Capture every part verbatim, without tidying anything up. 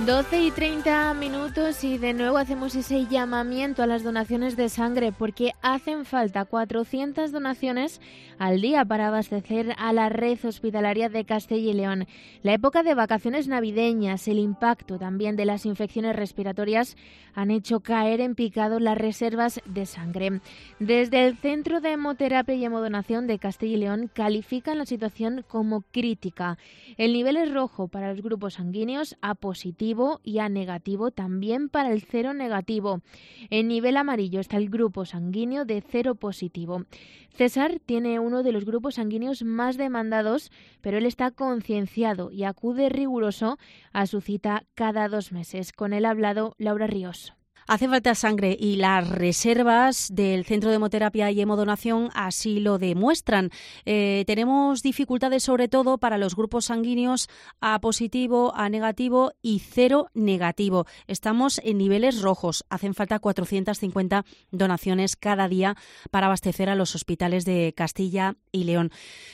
doce y treinta minutos y de nuevo hacemos ese llamamiento a las donaciones de sangre porque hacen falta cuatrocientas donaciones al día para abastecer a la red hospitalaria de Castilla y León. La época de vacaciones navideñas, el impacto también de las infecciones respiratorias han hecho caer en picado las reservas de sangre. Desde el Centro de Hemoterapia y Hemodonación de Castilla y León califican la situación como crítica. El nivel es rojo para los grupos sanguíneos, A positivo y A negativo, también para el cero negativo. En nivel amarillo está el grupo sanguíneo de cero positivo. César tiene uno de los grupos sanguíneos más demandados, pero él está concienciado y acude riguroso a su cita cada dos meses. Con él ha hablado Laura Ríos. Hace falta sangre y las reservas del Centro de Hemoterapia y Hemodonación así lo demuestran. Eh, tenemos dificultades sobre todo para los grupos sanguíneos A positivo, A negativo y cero negativo. Estamos en niveles rojos. Hacen falta cuatrocientas cincuenta donaciones cada día para abastecer a los hospitales de Castilla y León.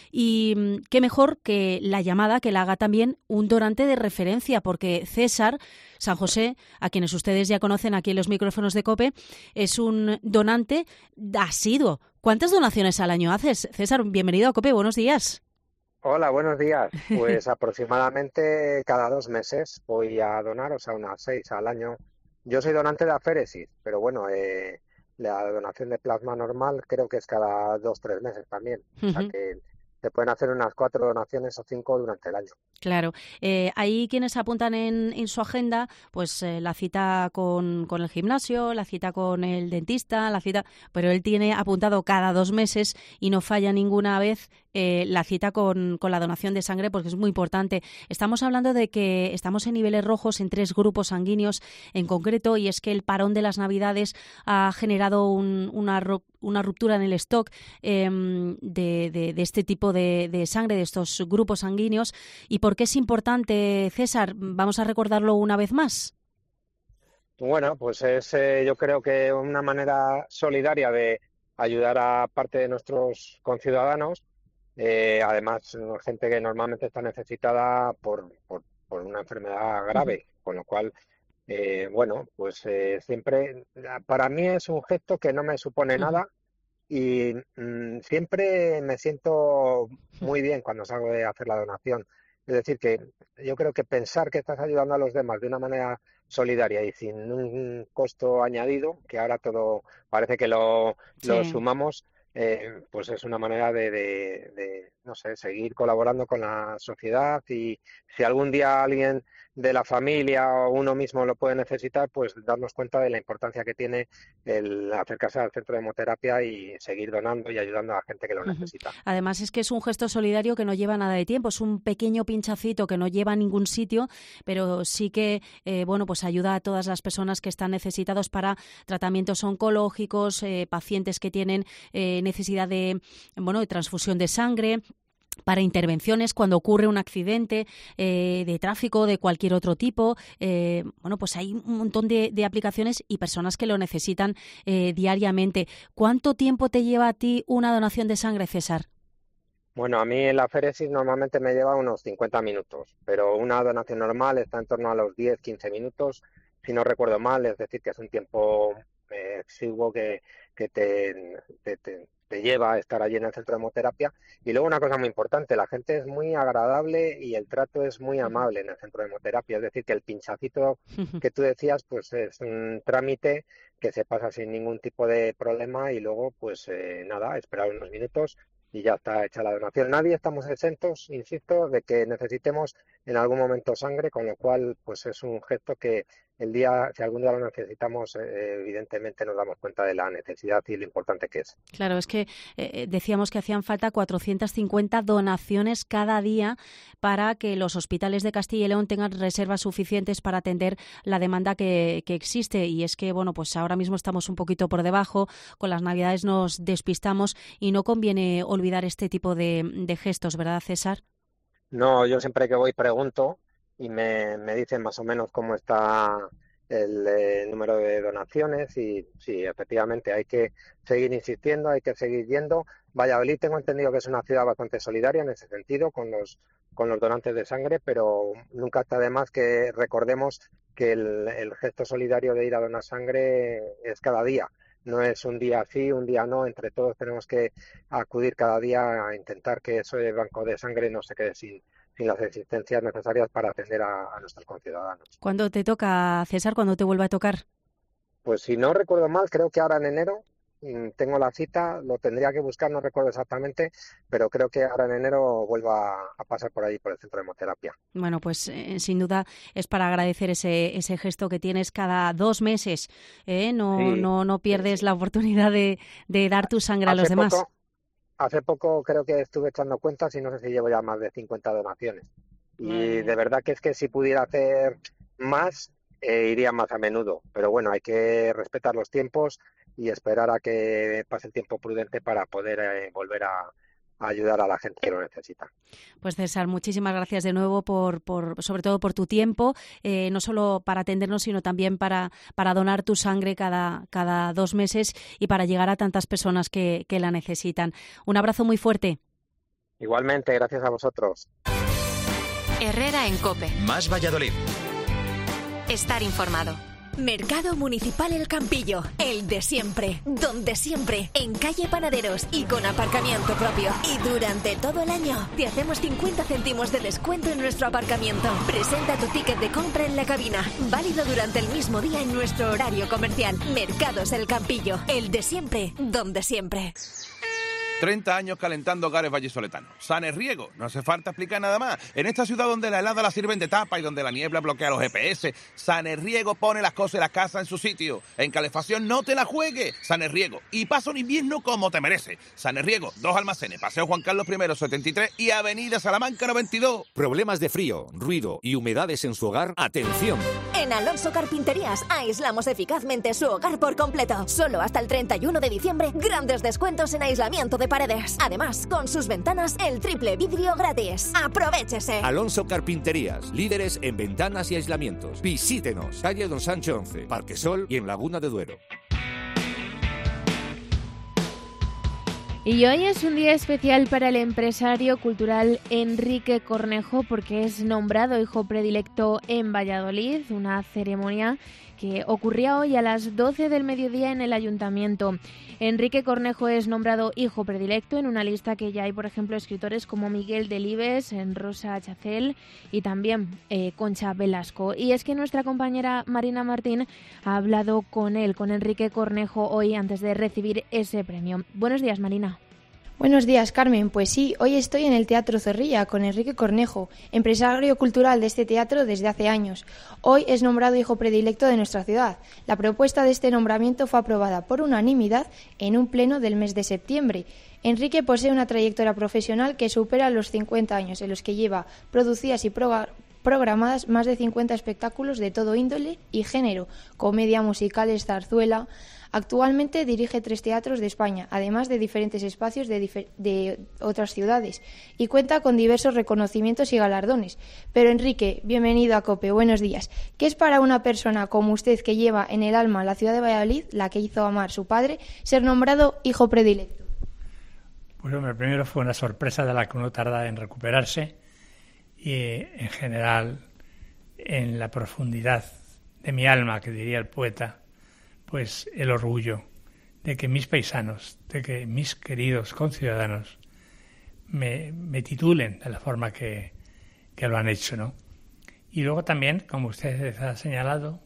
Y qué mejor que la llamada que la haga también un donante de referencia, porque César San José, a quienes ustedes ya conocen aquí en los micrófonos de COPE, es un donante asiduo. ¿Cuántas donaciones al año haces? César, bienvenido a COPE, buenos días. Hola, buenos días. Pues aproximadamente cada dos meses voy a donar, o sea, unas seis al año. Yo soy donante de aféresis, pero bueno, eh, la donación de plasma normal creo que es cada dos, tres meses también. Uh-huh. O sea que se pueden hacer unas cuatro donaciones o cinco durante el año. Claro. Eh, hay quienes apuntan en, en su agenda pues eh, la cita con, con el gimnasio, la cita con el dentista, la cita, pero él tiene apuntado cada dos meses y no falla ninguna vez eh, la cita con, con la donación de sangre porque es muy importante. Estamos hablando de que estamos en niveles rojos en tres grupos sanguíneos en concreto y es que el parón de las Navidades ha generado un, una, una ruptura en el stock eh, de, de, de este tipo de, de sangre, de estos grupos sanguíneos. ¿Y por qué es importante, César? Vamos a recordarlo una vez más. Bueno, pues es eh, yo creo que una manera solidaria de ayudar a parte de nuestros conciudadanos, eh, además gente que normalmente está necesitada por, por, por una enfermedad grave, uh-huh. Con lo cual, eh, bueno, pues eh, siempre, para mí es un gesto que no me supone uh-huh. nada y mmm, siempre me siento muy bien cuando salgo de hacer la donación. Es decir, que yo creo que pensar que estás ayudando a los demás de una manera solidaria y sin un costo añadido, que ahora todo parece que lo, sí. lo sumamos, eh, pues es una manera de, de, de, no sé, seguir colaborando con la sociedad y si algún día alguien de la familia o uno mismo lo puede necesitar, pues darnos cuenta de la importancia que tiene el acercarse al centro de hemoterapia y seguir donando y ayudando a la gente que lo necesita. Además es que es un gesto solidario que no lleva nada de tiempo, es un pequeño pinchacito que no lleva a ningún sitio, pero sí que eh, bueno, pues ayuda a todas las personas que están necesitados para tratamientos oncológicos, eh, pacientes que tienen eh, necesidad de, bueno, de transfusión de sangre, para intervenciones cuando ocurre un accidente eh, de tráfico de cualquier otro tipo. Eh, bueno, pues hay un montón de, de aplicaciones y personas que lo necesitan eh, diariamente. ¿Cuánto tiempo te lleva a ti una donación de sangre, César? Bueno, a mí en la aféresis normalmente me lleva unos cincuenta minutos, pero una donación normal está en torno a los diez a quince minutos, si no recuerdo mal, es decir, que es un tiempo eh, exiguo que, que te, te, te te lleva a estar allí en el centro de hemoterapia. Y luego una cosa muy importante, la gente es muy agradable y el trato es muy amable en el centro de hemoterapia, es decir, que el pinchacito que tú decías, pues es un trámite que se pasa sin ningún tipo de problema y luego, pues eh, nada, esperar unos minutos y ya está hecha la donación. Nadie estamos exentos, insisto, de que necesitemos en algún momento sangre, con lo cual, pues es un gesto que el día, si algún día lo necesitamos, eh, evidentemente nos damos cuenta de la necesidad y lo importante que es. Claro, es que eh, decíamos que hacían falta cuatrocientas cincuenta donaciones cada día para que los hospitales de Castilla y León tengan reservas suficientes para atender la demanda que, que existe. Y es que, bueno, pues ahora mismo estamos un poquito por debajo, con las Navidades nos despistamos y no conviene olvidar este tipo de, de gestos, ¿verdad, César? No, yo siempre que voy pregunto y me, me dicen más o menos cómo está el eh, número de donaciones y sí, efectivamente hay que seguir insistiendo, hay que seguir yendo. Valladolid tengo entendido que es una ciudad bastante solidaria en ese sentido con los con los donantes de sangre, pero nunca está de más que recordemos que el, el gesto solidario de ir a donar sangre es cada día. No es un día sí, un día no. Entre todos tenemos que acudir cada día a intentar que ese banco de sangre no se quede sin, sin las existencias necesarias para atender a, a nuestros conciudadanos. ¿Cuándo te toca, César? ¿Cuándo te vuelve a tocar? Pues si no recuerdo mal, creo que ahora en enero tengo la cita, lo tendría que buscar, no recuerdo exactamente, pero creo que ahora en enero vuelvo a, a pasar por ahí, por el centro de hemoterapia. Bueno, pues eh, sin duda es para agradecer ese ese gesto que tienes cada dos meses, ¿eh? No, sí, no, no pierdes sí. la oportunidad de, de dar tu sangre hace a los demás. Poco, hace poco creo que estuve echando cuentas y no sé si llevo ya más de cincuenta donaciones. Y mm. de verdad que es que si pudiera hacer más, eh, iría más a menudo. Pero bueno, hay que respetar los tiempos y esperar a que pase el tiempo prudente para poder eh, volver a, a ayudar a la gente que lo necesita. Pues César, muchísimas gracias de nuevo por, por sobre todo por tu tiempo, eh, no solo para atendernos, sino también para, para donar tu sangre cada, cada dos meses y para llegar a tantas personas que, que la necesitan. Un abrazo muy fuerte. Igualmente, gracias a vosotros. Herrera en COPE. Más Valladolid. Estar informado. Mercado Municipal El Campillo, el de siempre, donde siempre, en calle Panaderos y con aparcamiento propio. Y durante todo el año te hacemos cincuenta céntimos de descuento en nuestro aparcamiento. Presenta tu ticket de compra en la cabina, válido durante el mismo día en nuestro horario comercial. Mercados El Campillo, el de siempre, donde siempre. treinta años calentando hogares vallisoletanos. Sanerriego, no hace falta explicar nada más. En esta ciudad donde la helada la sirven de tapa y donde la niebla bloquea los G P S, Sanerriego pone las cosas y las casas en su sitio. En calefacción no te la juegues. Sanerriego. Y pasa un invierno como te merece. Sanerriego, dos almacenes, Paseo Juan Carlos I, setenta y tres y Avenida Salamanca noventa y dos. Problemas de frío, ruido y humedades en su hogar, ¡atención! En Alonso Carpinterías aislamos eficazmente su hogar por completo. Solo hasta el treinta y uno de diciembre, grandes descuentos en aislamiento de paredes. Además, con sus ventanas, el triple vidrio gratis. ¡Aprovéchese! Alonso Carpinterías, líderes en ventanas y aislamientos. Visítenos, calle Don Sancho once, Parque Sol y en Laguna de Duero. Y hoy es un día especial para el empresario cultural Enrique Cornejo porque es nombrado hijo predilecto en Valladolid, una ceremonia que ocurría hoy a las doce del mediodía en el Ayuntamiento. Enrique Cornejo es nombrado hijo predilecto en una lista que ya hay, por ejemplo, escritores como Miguel Delibes, Rosa Chacel y también eh, Concha Velasco. Y es que nuestra compañera Marina Martín ha hablado con él, con Enrique Cornejo, hoy antes de recibir ese premio. Buenos días, Marina. Buenos días, Carmen. Pues sí, hoy estoy en el Teatro Zorrilla con Enrique Cornejo, empresario cultural de este teatro desde hace años. Hoy es nombrado hijo predilecto de nuestra ciudad. La propuesta de este nombramiento fue aprobada por unanimidad en un pleno del mes de septiembre. Enrique posee una trayectoria profesional que supera los cincuenta años, en los que lleva producidas y pro- programadas más de cincuenta espectáculos de todo índole y género, comedia, musicales, zarzuela. Actualmente dirige tres teatros de España, además de diferentes espacios de, difer- de otras ciudades, y cuenta con diversos reconocimientos y galardones. Pero Enrique, bienvenido a COPE, buenos días. ¿Qué es para una persona como usted, que lleva en el alma la ciudad de Valladolid, la que hizo amar su padre, ser nombrado hijo predilecto? Pues hombre, primero fue una sorpresa de la que uno tarda en recuperarse y en general en la profundidad de mi alma, que diría el poeta, pues el orgullo de que mis paisanos, de que mis queridos conciudadanos me, me titulen de la forma que, que lo han hecho, ¿no? Y luego también, como usted ha señalado,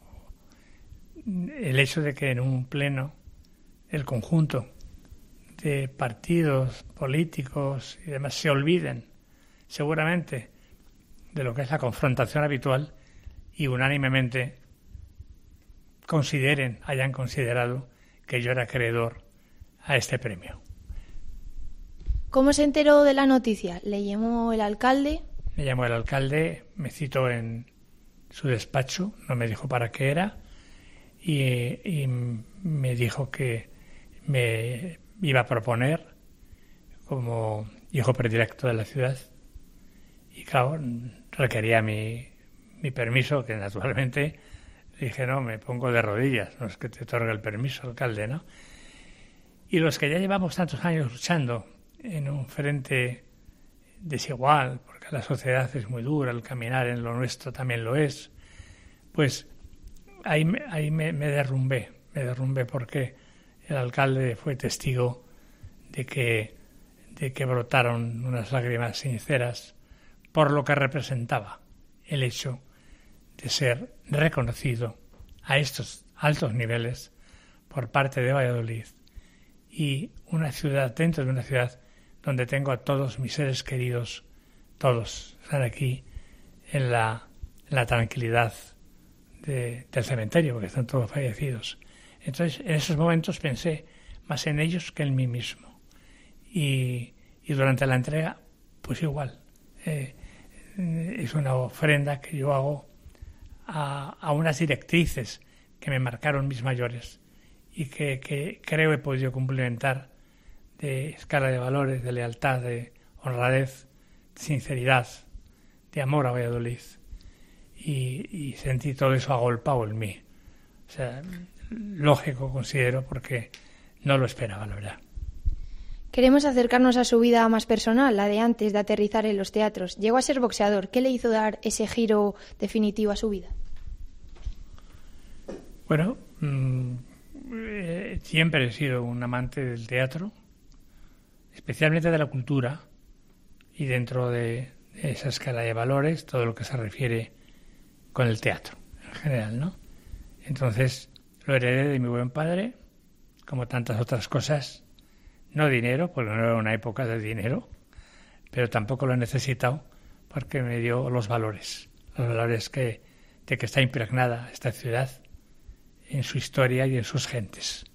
el hecho de que en un pleno el conjunto de partidos políticos y demás se olviden seguramente de lo que es la confrontación habitual y unánimemente consideren, hayan considerado que yo era acreedor a este premio. ¿Cómo se enteró de la noticia? ¿Le llamó el alcalde? Me llamó el alcalde, me citó en su despacho, no me dijo para qué era, y, y me dijo que me iba a proponer como hijo predilecto de la ciudad. Y claro, requería mi, mi permiso, que naturalmente Le dije, no, me pongo de rodillas, no es que te otorgue el permiso, alcalde, ¿no? Y los que ya llevamos tantos años luchando en un frente desigual, porque la sociedad es muy dura, el caminar en lo nuestro también lo es, pues ahí, ahí me, me derrumbé, me derrumbé porque el alcalde fue testigo de que, de que brotaron unas lágrimas sinceras por lo que representaba el hecho de ser reconocido a estos altos niveles por parte de Valladolid y una ciudad dentro de una ciudad donde tengo a todos mis seres queridos, todos están aquí en la, en la tranquilidad de, del cementerio, porque están todos fallecidos. Entonces, en esos momentos pensé más en ellos que en mí mismo. Y, y durante la entrega, pues igual. Eh, es una ofrenda que yo hago a, a unas directrices que me marcaron mis mayores y que, que creo he podido complementar de escala de valores, de lealtad, de honradez, de sinceridad, de amor a Valladolid. Y, y sentí todo eso agolpado en mí. O sea, lógico considero, porque no lo esperaba, la verdad. Queremos acercarnos a su vida más personal, la de antes de aterrizar en los teatros. Llegó a ser boxeador. ¿Qué le hizo dar ese giro definitivo a su vida? Bueno, mmm, eh, siempre he sido un amante del teatro, especialmente de la cultura, y dentro de esa escala de valores, todo lo que se refiere con el teatro en general, ¿no? Entonces, lo heredé de mi buen padre, como tantas otras cosas. No dinero, porque no era una época de dinero, pero tampoco lo he necesitado porque me dio los valores, los valores que, de que está impregnada esta ciudad en su historia y en sus gentes.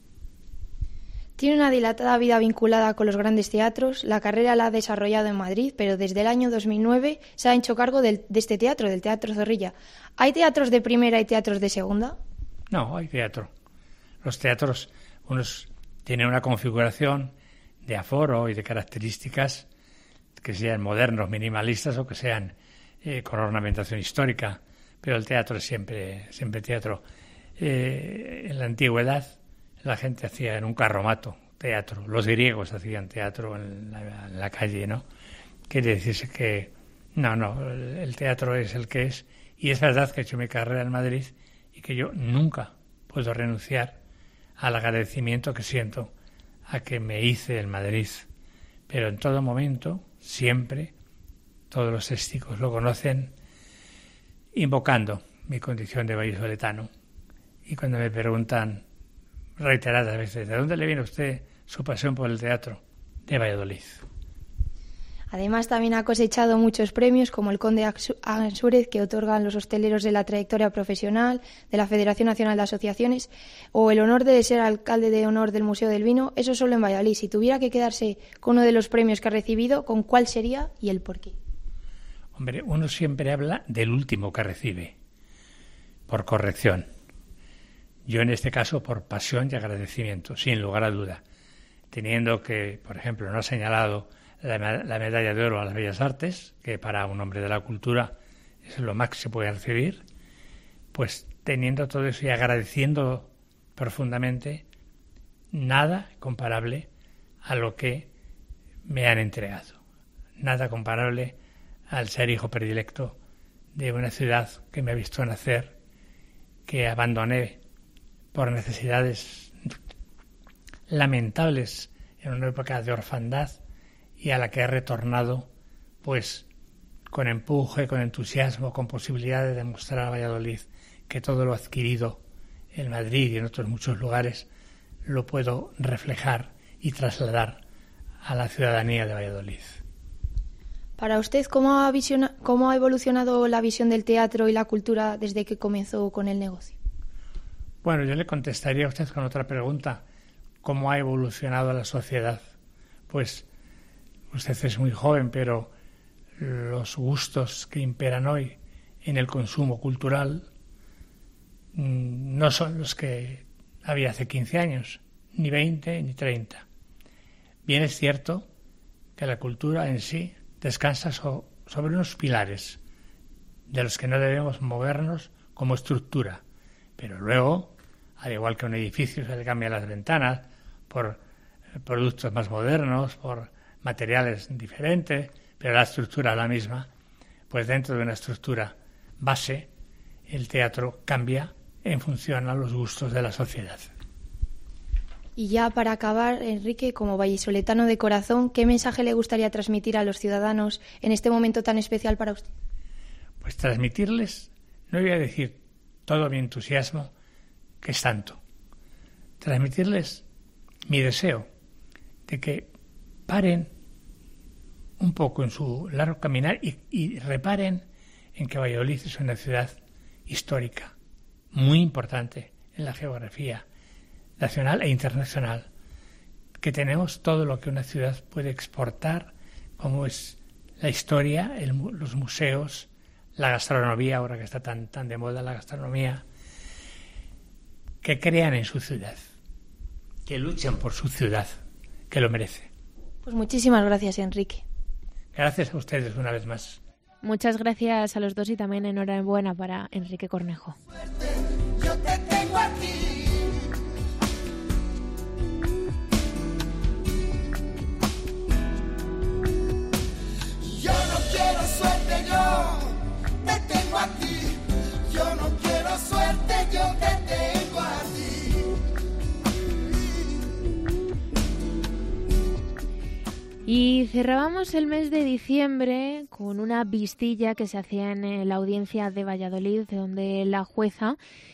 Tiene una dilatada vida vinculada con los grandes teatros. La carrera la ha desarrollado en Madrid, pero desde el año dos mil nueve se ha hecho cargo del, de este teatro, del Teatro Zorrilla. ¿Hay teatros de primera y teatros de segunda? No, hay teatro. Los teatros, unos tienen una configuración de aforo y de características que sean modernos, minimalistas o que sean eh, con ornamentación histórica, pero el teatro es siempre, siempre teatro. Eh, en la antigüedad la gente hacía en un carromato teatro, los griegos hacían teatro en la, en la calle, ¿no? Quiere decirse que no, no, el, el teatro es el que es, y es verdad que he hecho mi carrera en Madrid y que yo nunca puedo renunciar al agradecimiento que siento a que me hice en Madrid, pero en todo momento, siempre, todos los testigos lo conocen, invocando mi condición de vallisoletano. Y cuando me preguntan reiteradas veces, ¿de dónde le viene a usted su pasión por el teatro? De Valladolid. Además, también ha cosechado muchos premios, como el Conde Ansúrez, que otorgan los hosteleros de la trayectoria profesional, de la Federación Nacional de Asociaciones, o el honor de ser alcalde de honor del Museo del Vino. Eso solo en Valladolid. Si tuviera que quedarse con uno de los premios que ha recibido, ¿con cuál sería y el por qué? Hombre, uno siempre habla del último que recibe, por corrección. Yo en este caso por pasión y agradecimiento, sin lugar a duda. Teniendo que, por ejemplo, no ha señalado la, la medalla de oro a las Bellas Artes, que para un hombre de la cultura es lo más que se puede recibir, pues teniendo todo eso y agradeciendo profundamente, nada comparable a lo que me han entregado. Nada comparable al ser hijo predilecto de una ciudad que me ha visto nacer, que abandoné por necesidades lamentables en una época de orfandad y a la que he retornado pues con empuje, con entusiasmo, con posibilidad de demostrar a Valladolid que todo lo adquirido en Madrid y en otros muchos lugares lo puedo reflejar y trasladar a la ciudadanía de Valladolid. Para usted, ¿cómo ha, visiona, ¿cómo ha evolucionado la visión del teatro y la cultura desde que comenzó con el negocio? Bueno, yo le contestaría a usted con otra pregunta. ¿Cómo ha evolucionado la sociedad? Pues usted es muy joven, pero los gustos que imperan hoy en el consumo cultural no son los que había hace quince años, ni veinte, ni treinta. Bien es cierto que la cultura en sí descansa so- sobre unos pilares de los que no debemos movernos como estructura, Pero luego, al igual que un edificio, se le cambian las ventanas por productos más modernos, por materiales diferentes, pero la estructura es la misma. Pues dentro de una estructura base, el teatro cambia en función a los gustos de la sociedad. Y ya para acabar, Enrique, como vallisoletano de corazón, ¿qué mensaje le gustaría transmitir a los ciudadanos en este momento tan especial para usted? Pues transmitirles, no voy a decir todo mi entusiasmo, que es tanto. Transmitirles mi deseo de que paren un poco en su largo caminar y, y reparen en que Valladolid es una ciudad histórica, muy importante en la geografía nacional e internacional, que tenemos todo lo que una ciudad puede exportar, como es la historia, el, los museos, la gastronomía, ahora que está tan, tan de moda la gastronomía, que crean en su ciudad, que luchen por su ciudad, que lo merece. Pues muchísimas gracias, Enrique. Gracias a ustedes una vez más. Muchas gracias a los dos y también enhorabuena para Enrique Cornejo. Yo te tengo aquí. Yo no quiero suerte, yo te tengo a ti. Yo no quiero suerte, yo te tengo a ti. Y cerrábamos el mes de diciembre con una vistilla que se hacía en la audiencia de Valladolid, donde la jueza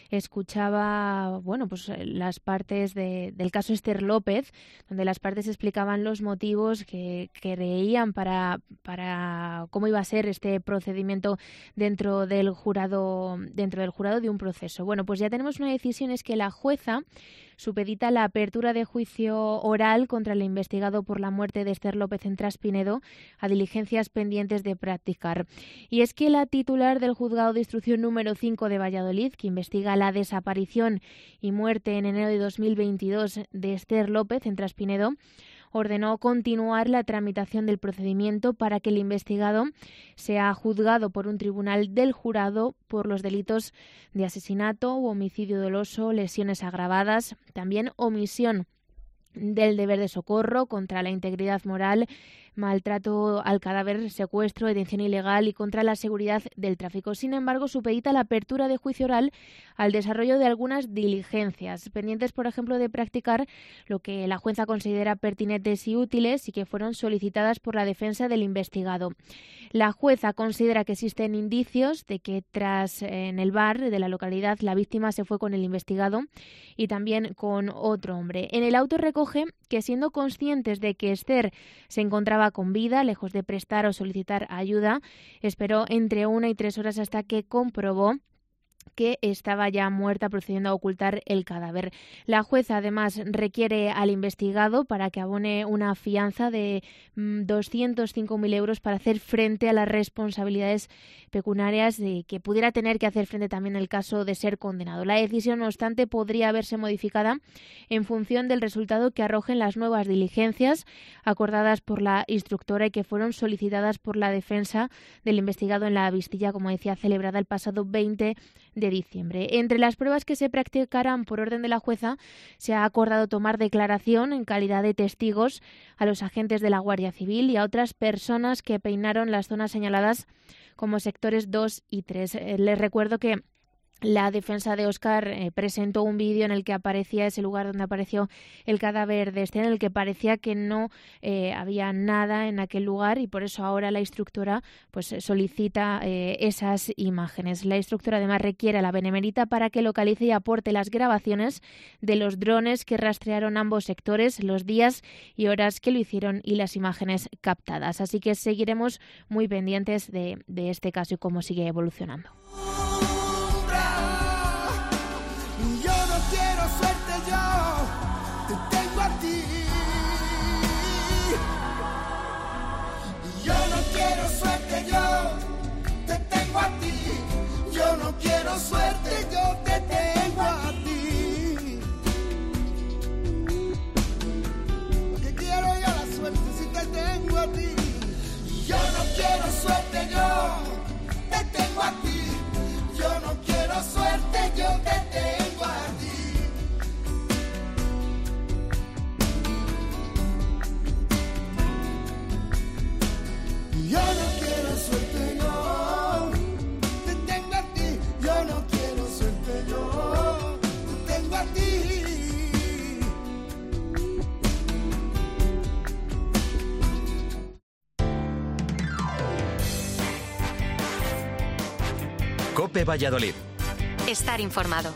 escuchaba, bueno, pues las partes de, del caso Ester López, donde las partes explicaban los motivos que creían para, para cómo iba a ser este procedimiento dentro del jurado, dentro del jurado de un proceso. Bueno, pues ya tenemos una decisión, es que la jueza supedita la apertura de juicio oral contra el investigado por la muerte de Ester López en Traspinedo a diligencias pendientes de practicar. Y es que la titular del Juzgado de Instrucción número cinco de Valladolid, que investiga la desaparición y muerte en enero de dos mil veintidós de Ester López en Traspinedo, ordenó continuar la tramitación del procedimiento para que el investigado sea juzgado por un tribunal del jurado por los delitos de asesinato u homicidio doloso, lesiones agravadas, también omisión del deber de socorro contra la integridad moral, maltrato al cadáver, secuestro, detención ilegal y contra la seguridad del tráfico. Sin embargo, supedita la apertura de juicio oral al desarrollo de algunas diligencias, pendientes, por ejemplo, de practicar lo que la jueza considera pertinentes y útiles y que fueron solicitadas por la defensa del investigado. La jueza considera que existen indicios de que tras en el bar de la localidad la víctima se fue con el investigado y también con otro hombre. En el auto recoge que, siendo conscientes de que Ester se encontraba con vida, lejos de prestar o solicitar ayuda, esperó entre una y tres horas hasta que comprobó que estaba ya muerta, procediendo a ocultar el cadáver. La jueza además requiere al investigado para que abone una fianza de doscientos cinco mil euros para hacer frente a las responsabilidades pecuniarias de que pudiera tener que hacer frente también en el caso de ser condenado. La decisión, no obstante, podría verse modificada en función del resultado que arrojen las nuevas diligencias acordadas por la instructora y que fueron solicitadas por la defensa del investigado en la vistilla, como decía, celebrada el pasado veinte de diciembre. Entre las pruebas que se practicarán por orden de la jueza, se ha acordado tomar declaración en calidad de testigos a los agentes de la Guardia Civil y a otras personas que peinaron las zonas señaladas como sectores dos y tres. Eh, les recuerdo que la defensa de Óscar eh, presentó un vídeo en el que aparecía ese lugar donde apareció el cadáver de Ester, en el que parecía que no eh, había nada en aquel lugar, y por eso ahora la instructora pues solicita eh, esas imágenes. La instructora además requiere a la Benemérita para que localice y aporte las grabaciones de los drones que rastrearon ambos sectores, los días y horas que lo hicieron y las imágenes captadas. Así que seguiremos muy pendientes de, de este caso y cómo sigue evolucionando. Yo no quiero suerte, yo te tengo a ti. Yo no quiero suerte, yo te tengo a ti. Porque quiero yo la suerte si te tengo a ti. Yo no quiero suerte, yo te tengo a ti. Yo no quiero suerte, yo te tengo. COPE Valladolid. Estar informado.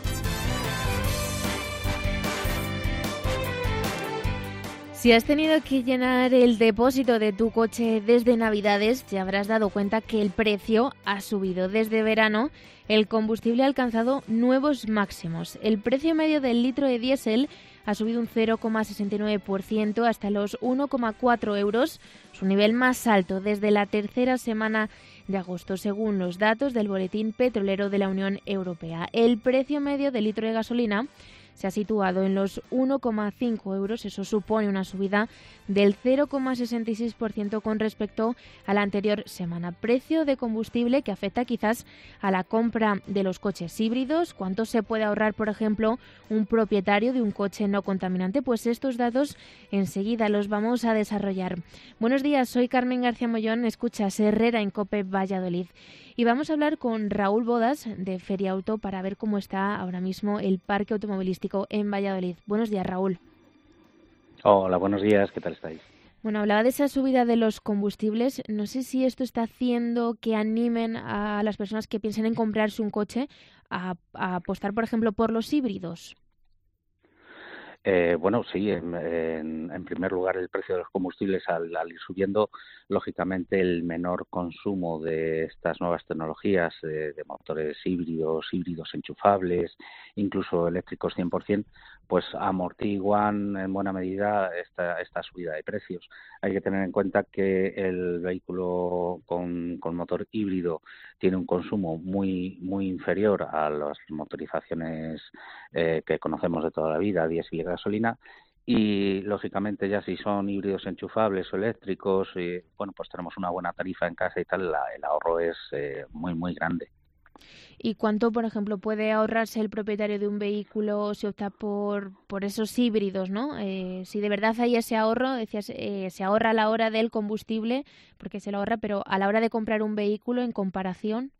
Si has tenido que llenar el depósito de tu coche desde Navidades, te habrás dado cuenta que el precio ha subido. Desde verano, el combustible ha alcanzado nuevos máximos. El precio medio del litro de diésel ha subido un cero coma sesenta y nueve por ciento hasta los uno coma cuatro euros, su nivel más alto desde la tercera semana de agosto, según los datos del Boletín Petrolero de la Unión Europea. El precio medio del litro de gasolina se ha situado en los uno coma cinco euros, eso supone una subida del cero coma sesenta y seis por ciento con respecto a la anterior semana. Precio de combustible que afecta quizás a la compra de los coches híbridos. ¿Cuánto se puede ahorrar, por ejemplo, un propietario de un coche no contaminante? Pues estos datos enseguida los vamos a desarrollar. Buenos días, soy Carmen García Mollón, escuchas Herrera en COPE Valladolid. Y vamos a hablar con Raúl Bodas de Feria Auto para ver cómo está ahora mismo el parque automovilístico en Valladolid. Buenos días, Raúl. Hola, buenos días, ¿qué tal estáis? Bueno, hablaba de esa subida de los combustibles. No sé si esto está haciendo que animen a las personas que piensen en comprarse un coche a, a apostar, por ejemplo, por los híbridos. Eh, bueno, sí, en, en, en primer lugar el precio de los combustibles al, al ir subiendo, lógicamente el menor consumo de estas nuevas tecnologías, de, de motores híbridos, híbridos enchufables, incluso eléctricos cien por ciento, pues amortiguan en buena medida esta, esta subida de precios. Hay que tener en cuenta que el vehículo con, con motor híbrido tiene un consumo muy muy inferior a las motorizaciones eh, que conocemos de toda la vida, diésel y gasolina, y lógicamente ya si son híbridos enchufables o eléctricos, y, bueno, pues tenemos una buena tarifa en casa y tal, la, el ahorro es eh, muy muy grande. ¿Y cuánto, por ejemplo, puede ahorrarse el propietario de un vehículo si opta por, por esos híbridos, ¿no? Eh, si de verdad hay ese ahorro, decías, eh, se ahorra a la hora del combustible, porque se lo ahorra, pero a la hora de comprar un vehículo en comparación.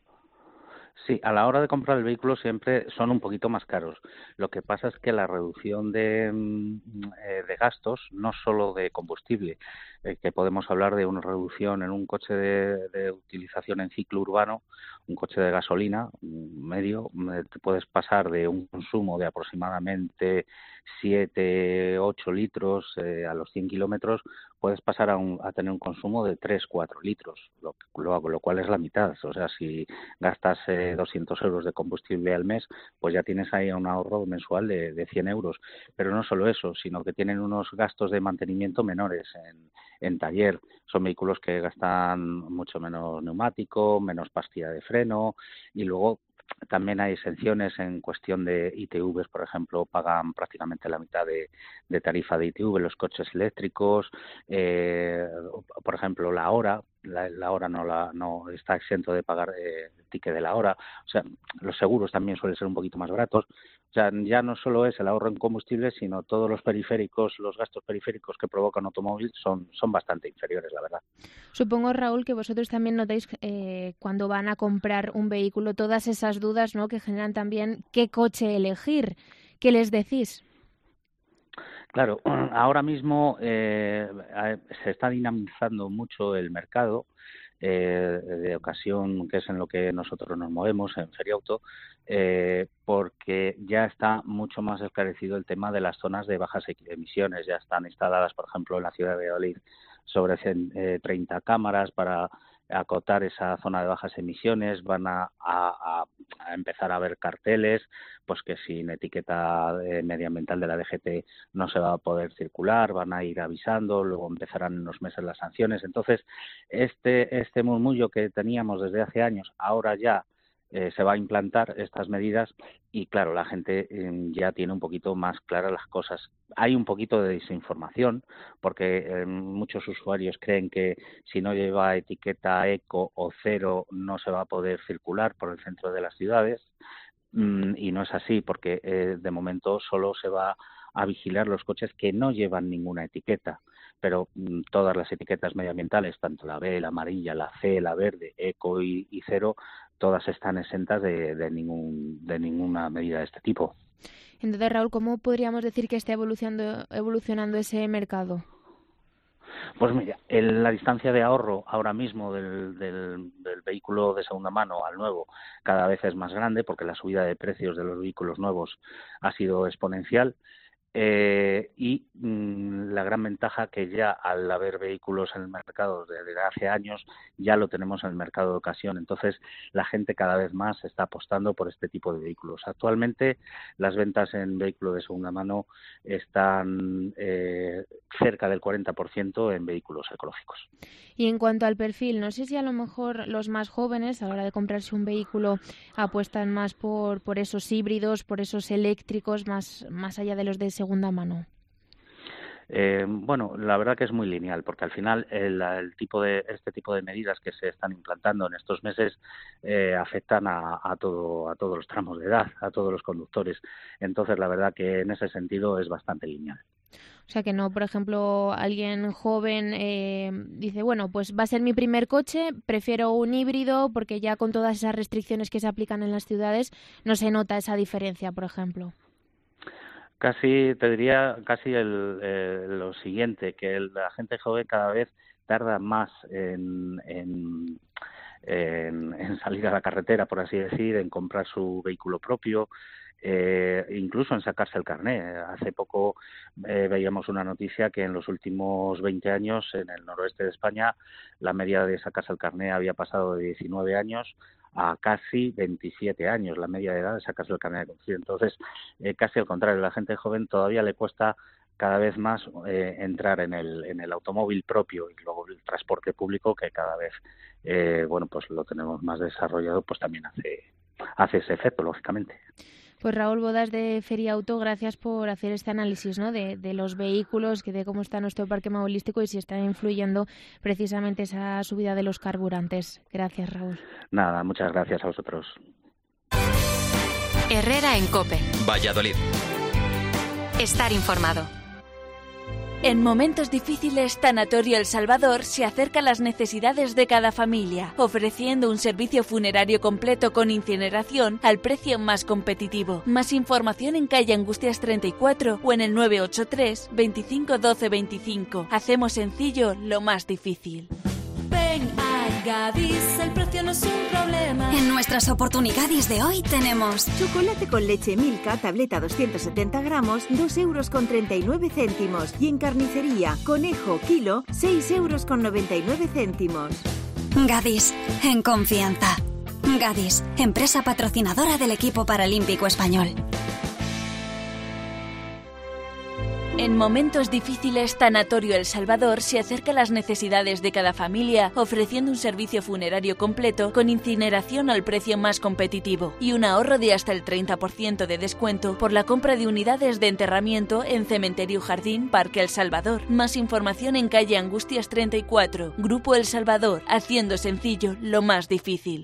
Sí, a la hora de comprar el vehículo siempre son un poquito más caros. Lo que pasa es que la reducción de, eh, de gastos, no solo de combustible, eh, que podemos hablar de una reducción en un coche de, de utilización en ciclo urbano, un coche de gasolina medio, te puedes pasar de un consumo de aproximadamente siete, ocho litros eh, a los cien kilómetros, puedes pasar a, un, a tener un consumo de tres, cuatro litros, lo, lo, lo cual es la mitad. O sea, si gastas eh, doscientos euros de combustible al mes, pues ya tienes ahí un ahorro mensual de, de cien euros. Pero no solo eso, sino que tienen unos gastos de mantenimiento menores en, en taller. Son vehículos que gastan mucho menos neumático, menos pastilla de freno, y luego también hay exenciones en cuestión de I T Vs, por ejemplo, pagan prácticamente la mitad de, de tarifa de I T V los coches eléctricos. Eh, por ejemplo, la hora, la, la hora no la no está exento de pagar eh, el ticket de la hora. O sea, los seguros también suelen ser un poquito más baratos. O sea, ya no solo es el ahorro en combustible, sino todos los periféricos, los gastos periféricos que provoca un automóvil son, son bastante inferiores, la verdad. Supongo, Raúl, que vosotros también notáis eh, cuando van a comprar un vehículo todas esas dudas, ¿no?, que generan también qué coche elegir. ¿Qué les decís? Claro, ahora mismo eh, se está dinamizando mucho el mercado eh, de ocasión, que es en lo que nosotros nos movemos en Feria Auto, eh, porque ya está mucho más esclarecido el tema de las zonas de bajas emisiones. Ya están instaladas, por ejemplo, en la ciudad de Valladolid sobre treinta cámaras para acotar esa zona de bajas emisiones. Van a, a, a empezar a ver carteles, pues que sin etiqueta eh, medioambiental de la D G T no se va a poder circular, van a ir avisando, luego empezarán en unos meses las sanciones. Entonces, este, este murmullo que teníamos desde hace años, ahora ya Eh, se va a implantar estas medidas y, claro, la gente eh, ya tiene un poquito más claras las cosas. Hay un poquito de desinformación porque eh, muchos usuarios creen que si no lleva etiqueta eco o cero no se va a poder circular por el centro de las ciudades, mm, y no es así, porque eh, de momento solo se va a vigilar los coches que no llevan ninguna etiqueta. Pero mm, todas las etiquetas medioambientales, tanto la B, la amarilla, la C, la verde, eco y, y cero, todas están exentas de, de, ningún, de ninguna medida de este tipo. Entonces, Raúl, ¿cómo podríamos decir que está evolucionando, evolucionando ese mercado? Pues mira, el, la distancia de ahorro ahora mismo del, del, del vehículo de segunda mano al nuevo cada vez es más grande porque la subida de precios de los vehículos nuevos ha sido exponencial. Eh, y mmm, la gran ventaja que ya al haber vehículos en el mercado desde hace años ya lo tenemos en el mercado de ocasión, entonces la gente cada vez más está apostando por este tipo de vehículos. Actualmente las ventas en vehículos de segunda mano están eh, cerca del cuarenta por ciento en vehículos ecológicos. Y en cuanto al perfil, no sé si a lo mejor los más jóvenes a la hora de comprarse un vehículo apuestan más por, por esos híbridos, por esos eléctricos, más, más allá de los de segunda mano. Eh, bueno, la verdad que es muy lineal, porque al final el, el tipo de este tipo de medidas que se están implantando en estos meses eh, afectan a, a todo a todos los tramos de edad, a todos los conductores. Entonces, la verdad que en ese sentido es bastante lineal. O sea que no, por ejemplo, alguien joven eh, dice, bueno, pues va a ser mi primer coche, prefiero un híbrido porque ya con todas esas restricciones que se aplican en las ciudades no se nota esa diferencia, por ejemplo. Casi, te diría, casi el, eh, lo siguiente, que el, la gente joven cada vez tarda más en, en, en, en salir a la carretera, por así decir, en comprar su vehículo propio, eh, incluso en sacarse el carné. Hace poco eh, veíamos una noticia que en los últimos veinte años en el noroeste de España la media de sacarse el carné había pasado de diecinueve años a casi veintisiete años, la media de edad de sacarse el carnet de conducir. Entonces, eh, casi al contrario, la gente joven todavía le cuesta cada vez más eh, entrar en el en el automóvil propio, y luego el transporte público, que cada vez eh, bueno pues lo tenemos más desarrollado, pues también hace hace ese efecto, lógicamente. Pues Raúl Bodas de Feriauto, gracias por hacer este análisis, ¿no?, de, de los vehículos, que de cómo está nuestro parque automovilístico y si está influyendo precisamente esa subida de los carburantes. Gracias, Raúl. Nada, muchas gracias a vosotros. Herrera en COPE. Valladolid. Estar informado. En momentos difíciles, Tanatorio El Salvador se acerca a las necesidades de cada familia, ofreciendo un servicio funerario completo con incineración al precio más competitivo. Más información en calle Angustias treinta y cuatro o en el nueve ocho tres, veinticinco doce veinticinco. Hacemos sencillo lo más difícil. Ven a Gadis, el precio no es un problema. En nuestras oportunidades de hoy tenemos chocolate con leche Milka, tableta doscientos setenta gramos, dos euros con treinta y nueve céntimos. Y en carnicería, conejo, kilo, seis euros con noventa y nueve céntimos. Gadis, en confianza. Gadis, empresa patrocinadora del equipo paralímpico español. En momentos difíciles, Tanatorio El Salvador se acerca a las necesidades de cada familia, ofreciendo un servicio funerario completo con incineración al precio más competitivo y un ahorro de hasta el treinta por ciento de descuento por la compra de unidades de enterramiento en Cementerio Jardín Parque El Salvador. Más información en calle Angustias treinta y cuatro. Grupo El Salvador, haciendo sencillo lo más difícil.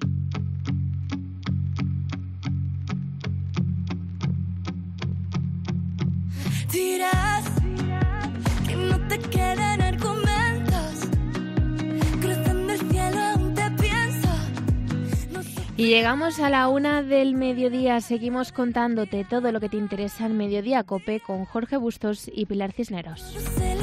Dirás que no te quedan argumentos, cruzando el cielo aún te pienso. No sé. Y llegamos a la una del mediodía, seguimos contándote todo lo que te interesa en Mediodía COPE con Jorge Bustos y Pilar Cisneros. No sé